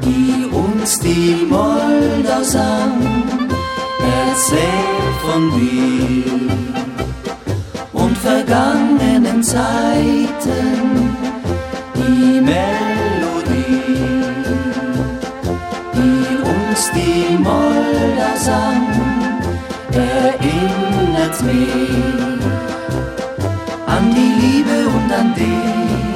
die uns die Moldau sang, erzählt von dir und vergangenen Zeiten, die Melodie, die uns die Moldau sang, erinnert mich an die Liebe und an dich.